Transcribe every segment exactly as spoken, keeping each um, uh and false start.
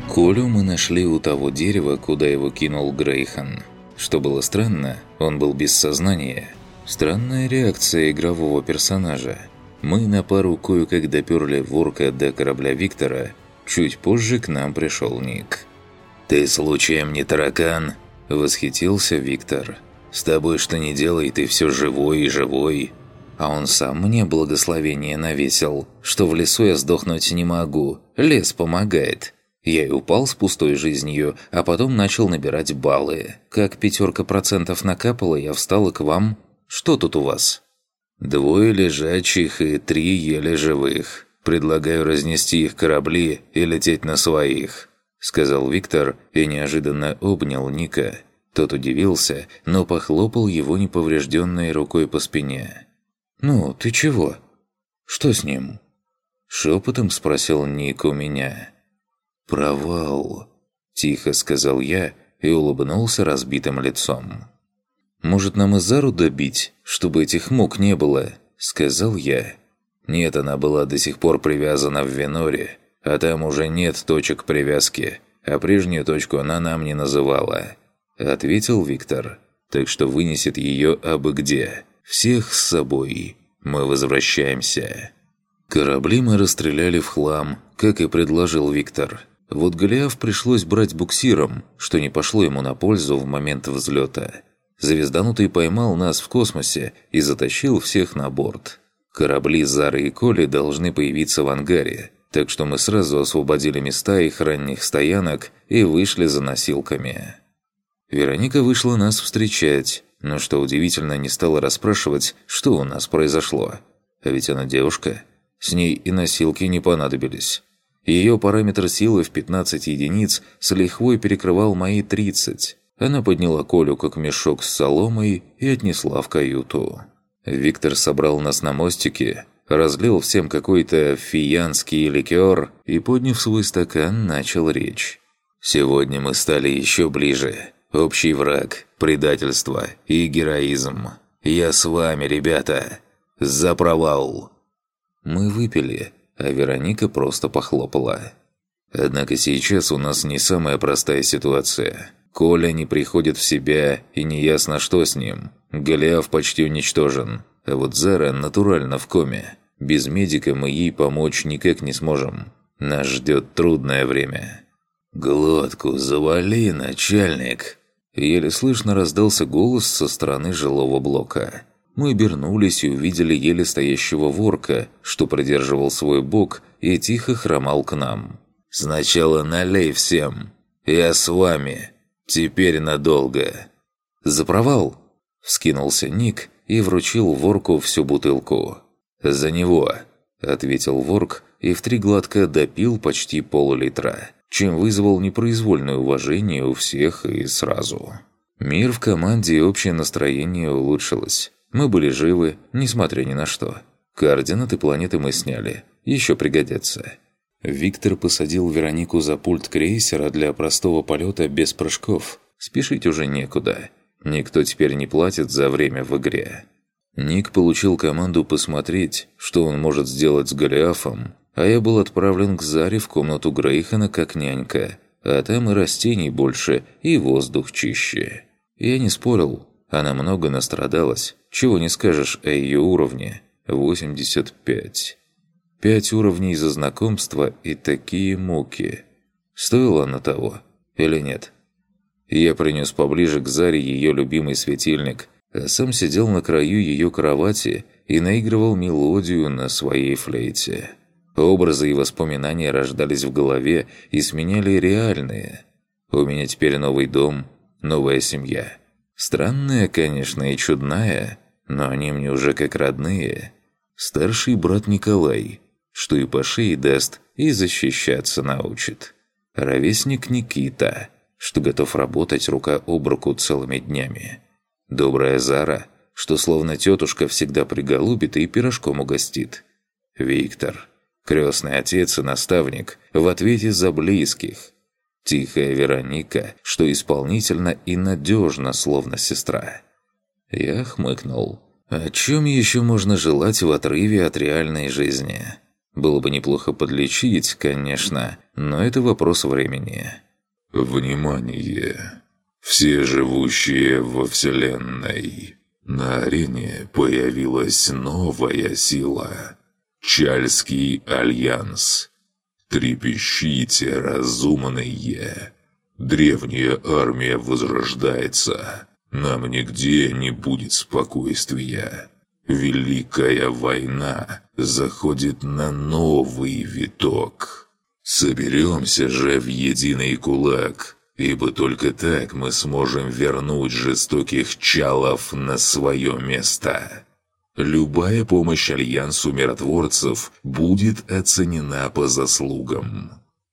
Колю мы нашли у того дерева, куда его кинул Грейхан. Что было странно, он был без сознания. Странная реакция игрового персонажа. Мы на пару кое-как доперли ворка до корабля Виктора. Чуть позже к нам пришел Ник. «Ты случаем не таракан?» – восхитился Виктор. «С тобой что ни делай, ты все живой и живой». А он сам мне благословение навесил, что в лесу я сдохнуть не могу, лес помогает. Я и упал с пустой жизнью, а потом начал набирать баллы. Как пятерка процентов накапала, я встал и к вам. Что тут у вас? Двое лежачих и три еле живых. Предлагаю разнести их корабли и лететь на своих, сказал Виктор и неожиданно обнял Ника. Тот удивился, но похлопал его неповрежденной рукой по спине. «Ну, ты чего? Что с ним?» Шепотом спросил Ник у меня. «Провал», – тихо сказал я и улыбнулся разбитым лицом. «Может, нам и Зару добить, чтобы этих мук не было?» – сказал я. «Нет, она была до сих пор привязана в Веноре, а там уже нет точек привязки, а прежнюю точку она нам не называла», – ответил Виктор. «Так что вынесет ее абы где. Всех с собой. Мы возвращаемся». Корабли мы расстреляли в хлам, как и предложил Виктор. Вот Голиаф пришлось брать буксиром, что не пошло ему на пользу в момент взлета. Звезданутый поймал нас в космосе и затащил всех на борт. Корабли Зары и Коли должны появиться в ангаре, так что мы сразу освободили места их ранних стоянок и вышли за носилками. Вероника вышла нас встречать, но, что удивительно, не стала расспрашивать, что у нас произошло. А ведь она девушка, с ней и носилки не понадобились. Ее параметр силы в пятнадцать единиц с лихвой перекрывал мои тридцать. Она подняла Колю как мешок с соломой и отнесла в каюту. Виктор собрал нас на мостике, разлил всем какой-то фиянский ликер и, подняв свой стакан, начал речь. «Сегодня мы стали еще ближе. Общий враг, предательство и героизм. Я с вами, ребята. За провал!» Мы выпили, а Вероника просто похлопала. Однако сейчас у нас не самая простая ситуация. Коля не приходит в себя, и неясно, что с ним. Голиаф почти уничтожен, а вот Зара натурально в коме. Без медика мы ей помочь никак не сможем. Нас ждет трудное время. «Глотку завали, начальник!» Еле слышно раздался голос со стороны жилого блока. Мы обернулись и увидели еле стоящего ворка, что придерживал свой бок и тихо хромал к нам. «Сначала налей всем. Я с вами. Теперь надолго». «За провал!» – вскинулся Ник и вручил ворку всю бутылку. «За него!» – ответил ворк и в три глотка допил почти пол-литра, чем вызвал непроизвольное уважение у всех и сразу. Мир в команде и общее настроение улучшилось. Мы были живы, несмотря ни на что. Координаты планеты мы сняли. Еще пригодятся. Виктор посадил Веронику за пульт крейсера для простого полета без прыжков. Спешить уже некуда. Никто теперь не платит за время в игре. Ник получил команду посмотреть, что он может сделать с Голиафом, а я был отправлен к Заре в комнату Грейхана как нянька, а там и растений больше, и воздух чище. Я не спорил, она много настрадалась, чего не скажешь о ее уровне – восемьдесят пять. Пять уровней за знакомство и такие муки. Стоило оно того или нет? Я принес поближе к Заре ее любимый светильник, а сам сидел на краю ее кровати и наигрывал мелодию на своей флейте. Образы и воспоминания рождались в голове и сменяли реальные. У меня теперь новый дом, новая семья. Странная, конечно, и чудная, но они мне уже как родные. Старший брат Николай, что и по шее даст, и защищаться научит. Ровесник Никита, что готов работать рука об руку целыми днями. Добрая Зара, что словно тетушка всегда приголубит и пирожком угостит. Виктор, крестный отец и наставник, в ответе за близких. Тихая Вероника, что исполнительно и надежно, словно сестра. Я хмыкнул. О чем еще можно желать в отрыве от реальной жизни? Было бы неплохо подлечить, конечно, но это вопрос времени. Внимание! Все живущие во Вселенной. На арене появилась новая сила. Чальский Альянс. Трепещите, разумные. Древняя армия возрождается. Нам нигде не будет спокойствия. Великая война заходит на новый виток. Соберемся же в единый кулак, ибо только так мы сможем вернуть жестоких чалов на свое место. Любая помощь Альянсу миротворцев будет оценена по заслугам.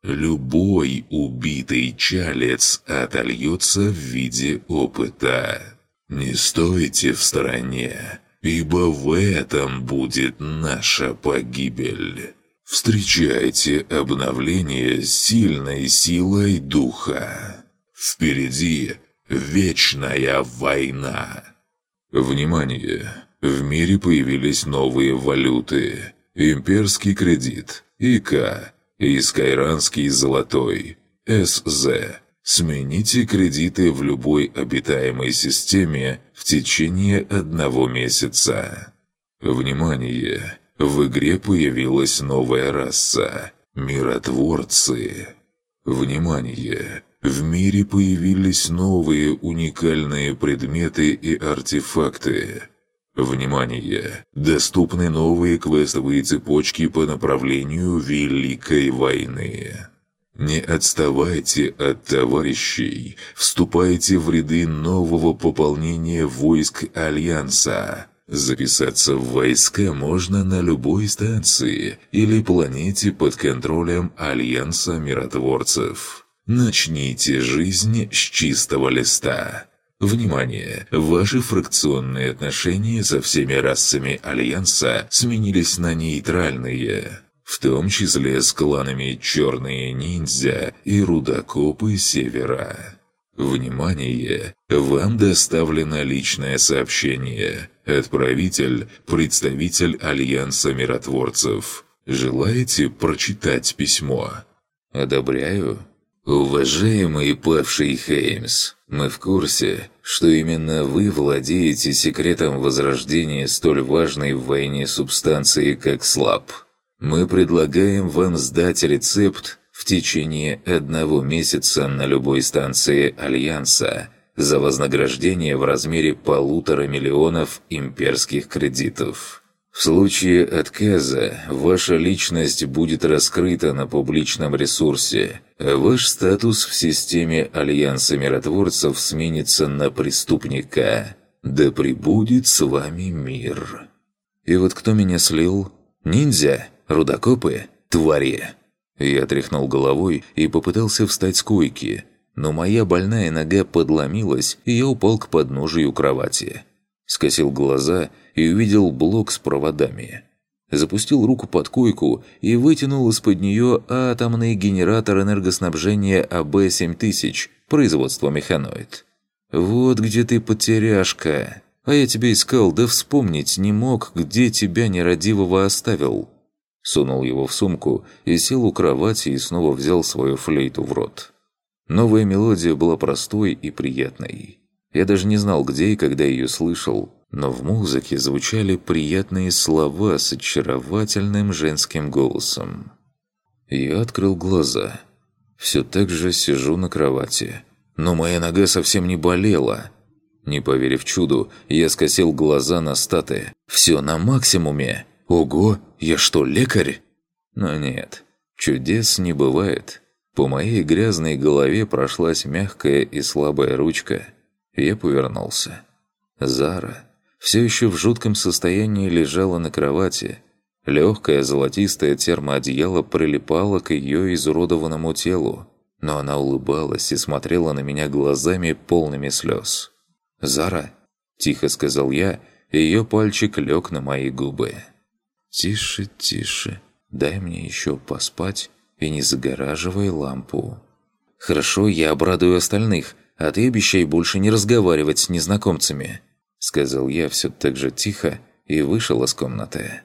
Любой убитый чалец отольется в виде опыта. Не стойте в стороне, ибо в этом будет наша погибель. Встречайте обновление сильной силой духа. Впереди вечная война. Внимание! В мире появились новые валюты. Имперский кредит, ИК, и скайранский золотой, СЗ. Смените кредиты в любой обитаемой системе в течение одного месяца. Внимание! В игре появилась новая раса – миротворцы. Внимание! В мире появились новые уникальные предметы и артефакты. Внимание! Доступны новые квестовые цепочки по направлению Великой войны. Не отставайте от товарищей, вступайте в ряды нового пополнения войск Альянса. Записаться в войска можно на любой станции или планете под контролем Альянса миротворцев. Начните жизнь с чистого листа. Внимание! Ваши фракционные отношения со всеми расами Альянса сменились на нейтральные, в том числе с кланами Черные Ниндзя и Рудокопы Севера. Внимание! Вам доставлено личное сообщение. Отправитель – представитель Альянса миротворцев. Желаете прочитать письмо? Одобряю. Уважаемый павший Хеймс, мы в курсе, что именно вы владеете секретом возрождения столь важной в войне субстанции, как слаб. Мы предлагаем вам сдать рецепт в течение одного месяца на любой станции Альянса за вознаграждение в размере полутора миллионов имперских кредитов. В случае отказа ваша личность будет раскрыта на публичном ресурсе, а ваш статус в системе Альянса миротворцев сменится на преступника. Да пребудет с вами мир. И вот кто меня слил? Ниндзя? Рудокопы? Твари? Я тряхнул головой и попытался встать с койки, но моя больная нога подломилась, и я упал к подножию кровати. Скосил глаза и увидел блок с проводами. Запустил руку под койку и вытянул из-под нее атомный генератор энергоснабжения А Б семь тысяч, производства Механоид. «Вот где ты, потеряшка! А я тебя искал, да вспомнить не мог, где тебя нерадивого оставил!» Сунул его в сумку и сел у кровати и снова взял свою флейту в рот. Новая мелодия была простой и приятной. Я даже не знал, где и когда ее слышал, но в музыке звучали приятные слова с очаровательным женским голосом. Я открыл глаза. Все так же сижу на кровати. Но моя нога совсем не болела. Не поверив чуду, я скосил глаза на статы. Все на максимуме. Ого, я что, лекарь? Но нет, чудес не бывает. По моей грязной голове прошлась мягкая и слабая ручка. Я повернулся. Зара все еще в жутком состоянии лежала на кровати. Легкое золотистое термоодеяло прилипало к ее изуродованному телу, но она улыбалась и смотрела на меня глазами полными слез. «Зара!» – тихо сказал я, и ее пальчик лег на мои губы. «Тише, тише, дай мне еще поспать и не загораживай лампу». «Хорошо, я обрадую остальных, а ты обещай больше не разговаривать с незнакомцами», — сказал я все так же тихо и вышел из комнаты.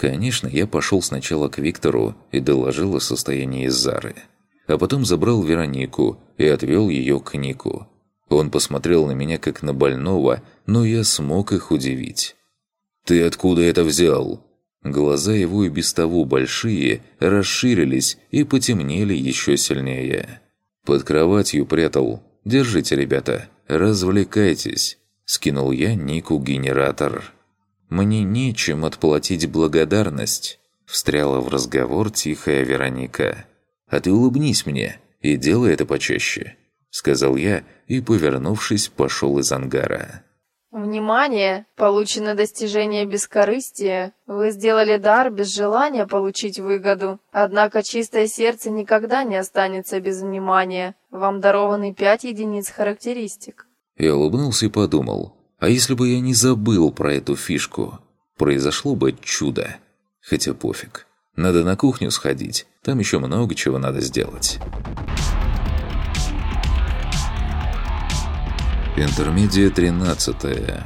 Конечно, я пошел сначала к Виктору и доложил о состоянии Зары. А потом забрал Веронику и отвел ее к Нику. Он посмотрел на меня как на больного, но я смог их удивить. «Ты откуда это взял?» Глаза его и без того большие расширились и потемнели еще сильнее. «Под кроватью прятал. Держите, ребята, развлекайтесь», – скинул я Нику генератор. «Мне нечем отплатить благодарность», – встряла в разговор тихая Вероника. «А ты улыбнись мне и делай это почаще», – сказал я и, повернувшись, пошел из ангара. Внимание! Получено достижение бескорыстия. Вы сделали дар без желания получить выгоду. Однако чистое сердце никогда не останется без внимания. Вам дарованы пять единиц характеристик. Я улыбнулся и подумал, а если бы я не забыл про эту фишку? Произошло бы чудо. Хотя пофиг. Надо на кухню сходить. Там еще много чего надо сделать. Интермедия тринадцатая.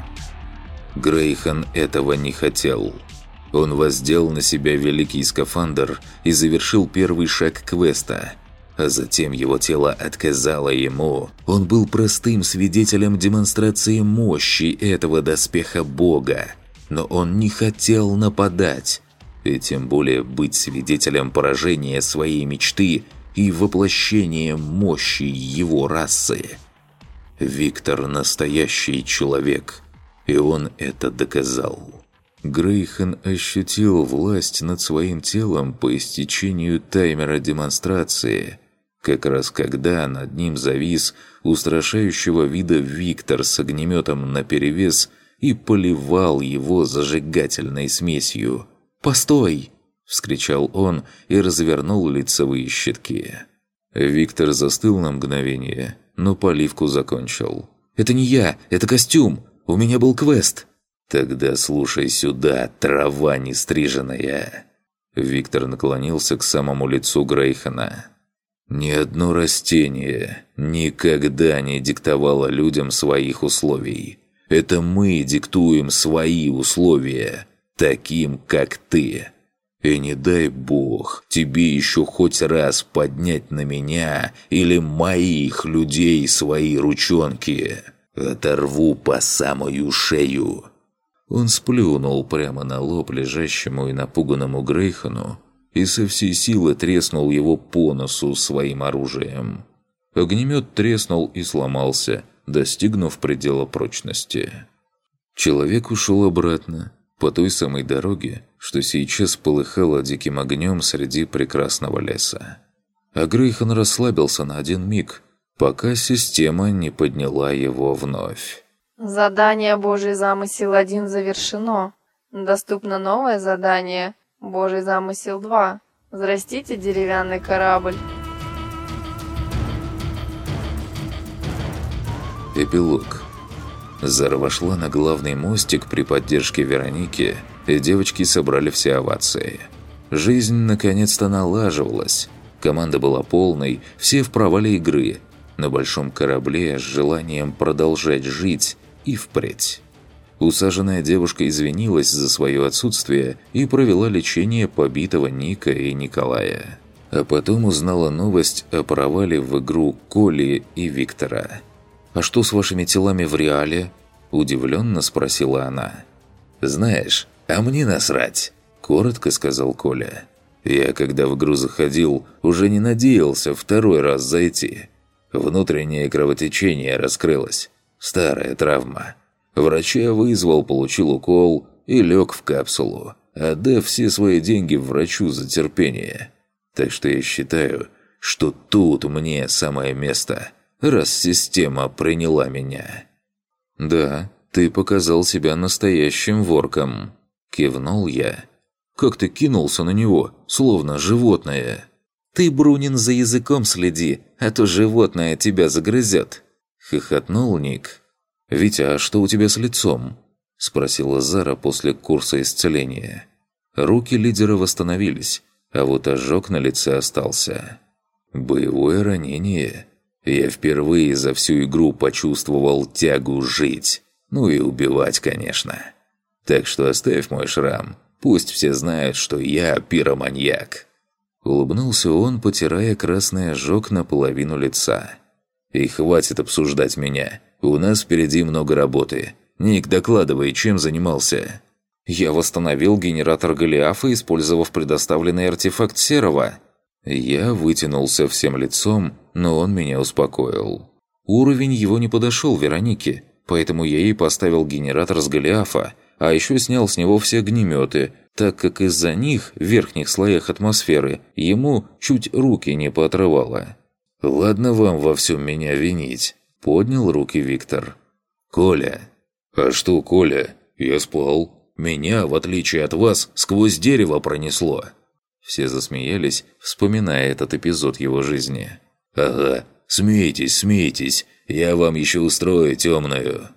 Грейхан этого не хотел. Он воздел на себя великий скафандр и завершил первый шаг квеста. А затем его тело отказало ему. Он был простым свидетелем демонстрации мощи этого доспеха бога. Но он не хотел нападать. И тем более быть свидетелем поражения своей мечты и воплощения мощи его расы. Виктор – настоящий человек, и он это доказал. Грейхан ощутил власть над своим телом по истечению таймера демонстрации, как раз когда над ним завис устрашающего вида Виктор с огнеметом наперевес и поливал его зажигательной смесью. «Постой!» – вскричал он и развернул лицевые щитки. Виктор застыл на мгновение, но поливку закончил. «Это не я, это костюм! У меня был квест!» «Тогда слушай сюда, трава нестриженная!» Виктор наклонился к самому лицу Грейхана. «Ни одно растение никогда не диктовало людям своих условий. Это мы диктуем свои условия, таким, как ты. И не дай бог тебе еще хоть раз поднять на меня или моих людей свои ручонки. Оторву по самую шею». Он сплюнул прямо на лоб лежащему и напуганному Грейхану и со всей силы треснул его по носу своим оружием. Огнемет треснул и сломался, достигнув предела прочности. Человек ушел обратно, по той самой дороге, что сейчас полыхала диким огнем среди прекрасного леса. А Грейхан расслабился на один миг, пока система не подняла его вновь. Задание «Божий замысел один» завершено. Доступно новое задание «Божий замысел два». Взрастите деревянный корабль. Эпилог. Зара вошла на главный мостик при поддержке Вероники, и девочки собрали все овации. Жизнь наконец-то налаживалась. Команда была полной, все в провале игры. На большом корабле с желанием продолжать жить и впредь. Усаженная девушка извинилась за свое отсутствие и провела лечение побитого Ника и Николая. А потом узнала новость о провале в игру Коли и Виктора. «А что с вашими телами в реале?» – удивленно спросила она. «Знаешь, а мне насрать», – коротко сказал Коля. «Я, когда в игру заходил, уже не надеялся второй раз зайти. Внутреннее кровотечение раскрылось. Старая травма. Врача вызвал, получил укол и лег в капсулу, отдав все свои деньги врачу за терпение. Так что я считаю, что тут мне самое место, раз система приняла меня». «Да, ты показал себя настоящим ворком», – кивнул я. «Как ты кинулся на него, словно животное?» «Ты, Брунин, за языком следи, а то животное тебя загрызет», – хохотнул Ник. «Витя, а что у тебя с лицом?» – спросила Зара после курса исцеления. Руки лидера восстановились, а вот ожог на лице остался. «Боевое ранение. Я впервые за всю игру почувствовал тягу жить. Ну и убивать, конечно. Так что оставь мой шрам Пусть все знают, что я пироманьяк». Улыбнулся он, потирая красный ожог наполовину лица. «И хватит обсуждать меня. У нас впереди много работы. Ник, докладывай, чем занимался?» «Я восстановил генератор Голиафа, использовав предоставленный артефакт Серого». Я вытянулся всем лицом, но он меня успокоил. Уровень его не подошел Веронике, поэтому я ей поставил генератор с Голиафа, а еще снял с него все огнеметы, так как из-за них в верхних слоях атмосферы ему чуть руки не поотрывало. «Ладно вам во всем меня винить», – поднял руки Виктор. «Коля». «А что, Коля? Я спал. Меня, в отличие от вас, сквозь дерево пронесло». Все засмеялись, вспоминая этот эпизод его жизни. «Ага, смейтесь, смейтесь, я вам еще устрою темную».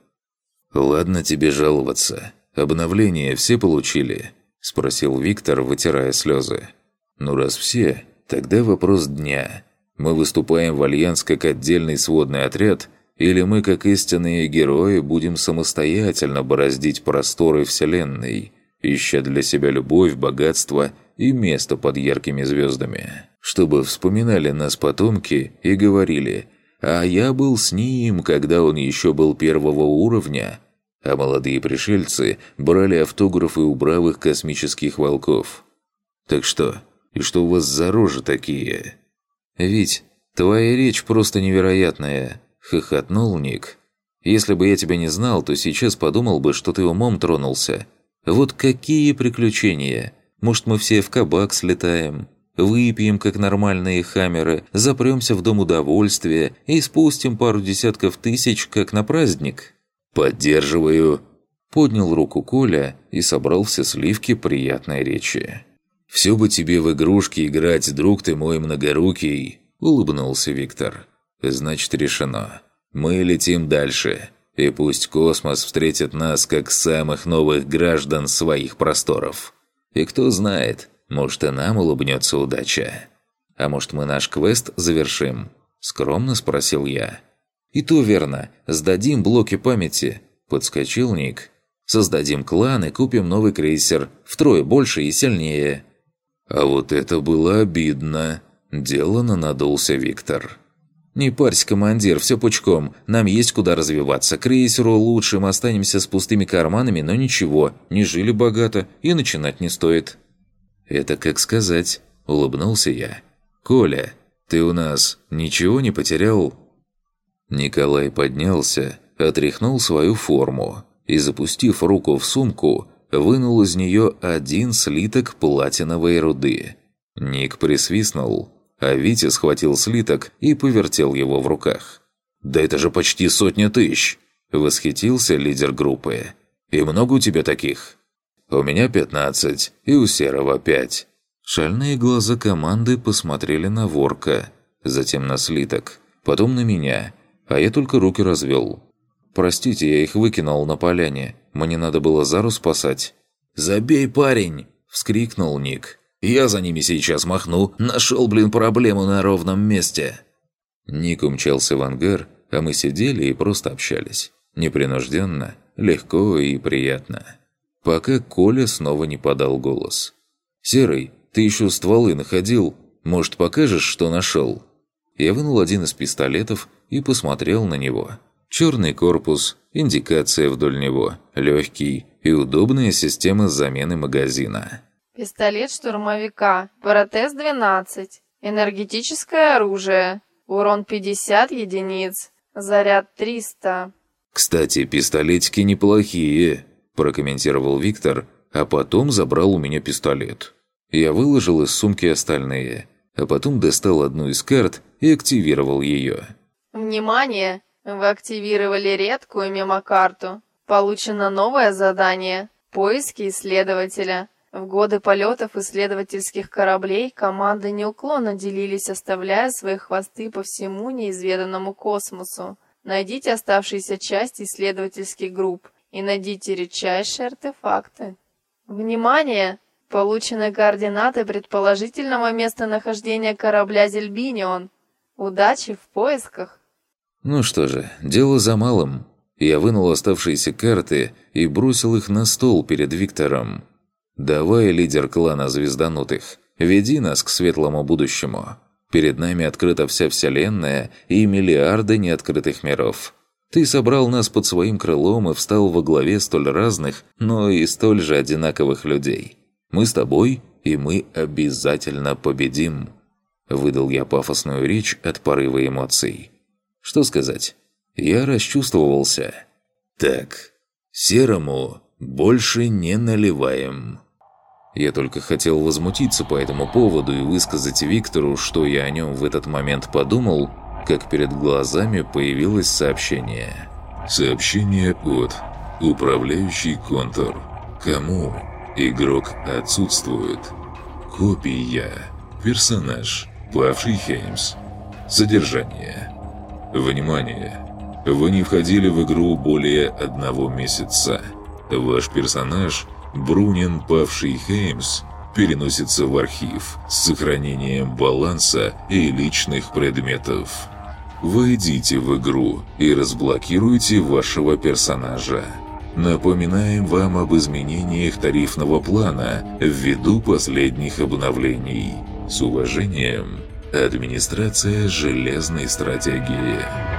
«Ладно тебе жаловаться. Обновления все получили?» – спросил Виктор, вытирая слезы. «Ну раз все, тогда вопрос дня. Мы выступаем в Альянс как отдельный сводный отряд, или мы, как истинные герои, будем самостоятельно бороздить просторы Вселенной, ища для себя любовь, богатство и место под яркими звездами, чтобы вспоминали нас потомки и говорили: «А я был с ним, когда он еще был первого уровня», а молодые пришельцы брали автографы у бравых космических волков. Так что, и что у вас за рожи такие? «Вить, твоя речь просто невероятная», — хохотнул Ник. «Если бы я тебя не знал, то сейчас подумал бы, что ты умом тронулся. Вот какие приключения! Может, мы все в кабак слетаем, выпьем, как нормальные хамеры, запремся в дом удовольствия и спустим пару десятков тысяч, как на праздник?» «Поддерживаю», — поднял руку Коля и собрал все сливки приятной речи. «Все бы тебе в игрушки играть, друг ты мой многорукий», — улыбнулся Виктор. «Значит, решено. Мы летим дальше, и пусть космос встретит нас как самых новых граждан своих просторов. И кто знает, может, и нам улыбнется удача. А может, мы наш квест завершим?» – скромно спросил я. «И то верно. Сдадим блоки памяти», – подскочил Ник. «Создадим клан и купим новый крейсер, втрое больше и сильнее». «А вот это было обидно», – делано надулся Виктор. «Не парься, командир, все пучком. Нам есть куда развиваться. Крейсеру лучше, мы останемся с пустыми карманами, но ничего, не жили богато и начинать не стоит». «Это как сказать», – улыбнулся я. «Коля, ты у нас ничего не потерял?» Николай поднялся, отряхнул свою форму и, запустив руку в сумку, вынул из нее один слиток платиновой руды. Ник присвистнул, а Витя схватил слиток и повертел его в руках. «Да это же почти сотня тысяч!» – восхитился лидер группы. «И много у тебя таких?» «У меня пятнадцать, и у Серого пять». Шальные глаза команды посмотрели на ворка, затем на слиток, потом на меня, а я только руки развел. «Простите, я их выкинул на поляне, мне надо было Зару спасать». «Забей, парень!» – вскрикнул Ник. «Я за ними сейчас махну, нашел, блин, проблему на ровном месте». Ник умчался в ангар, а мы сидели и просто общались. Непринужденно, легко и приятно. Пока Коля снова не подал голос. «Серый, ты еще стволы находил? Может, покажешь, что нашел?» Я вынул один из пистолетов и посмотрел на него. Черный корпус, индикация вдоль него, легкий и удобная система замены магазина. Пистолет штурмовика, протез двенадцать, энергетическое оружие, урон пятьдесят единиц, заряд триста. «Кстати, пистолетики неплохие», – прокомментировал Виктор, а потом забрал у меня пистолет. Я выложил из сумки остальные, а потом достал одну из карт и активировал ее. Внимание! Вы активировали редкую мемокарту. Получено новое задание – поиски исследователя. В годы полетов исследовательских кораблей команды неуклонно делились, оставляя свои хвосты по всему неизведанному космосу. Найдите оставшиеся части исследовательских групп и найдите редчайшие артефакты. Внимание! Получены координаты предположительного местонахождения корабля «Зельбинион». Удачи в поисках! Ну что же, дело за малым. Я вынул оставшиеся карты и бросил их на стол перед Виктором. Давай, лидер клана Звезданутых, веди нас к светлому будущему. Перед нами открыта вся Вселенная и миллиарды неоткрытых миров. Ты собрал нас под своим крылом и встал во главе столь разных, но и столь же одинаковых людей. Мы с тобой, и мы обязательно победим». Выдал я пафосную речь от порыва эмоций. Что сказать? Я расчувствовался. «Так, серому больше не наливаем». Я только хотел возмутиться по этому поводу и высказать Виктору, что я о нем в этот момент подумал, как перед глазами появилось сообщение. Сообщение от «Управляющий контур». Кому? Игрок отсутствует. Копия. Персонаж. Павший Хеймс. Содержание. Внимание! Вы не входили в игру более одного месяца. Ваш персонаж, Брунин Павший Хеймс, переносится в архив с сохранением баланса и личных предметов. Войдите в игру и разблокируйте вашего персонажа. Напоминаем вам об изменениях тарифного плана ввиду последних обновлений. С уважением, администрация железной стратегии.